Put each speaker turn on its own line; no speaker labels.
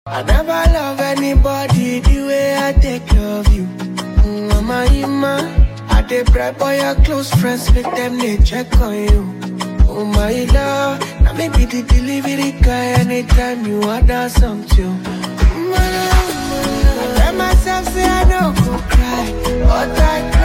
I never love anybody the way I take love you. Mama, Ima, I dey bribe all your close friends, make them they check on you. Oh my love, now maybe the delivery guy anytime you order something. I tell myself say I don't go cry, but I cry.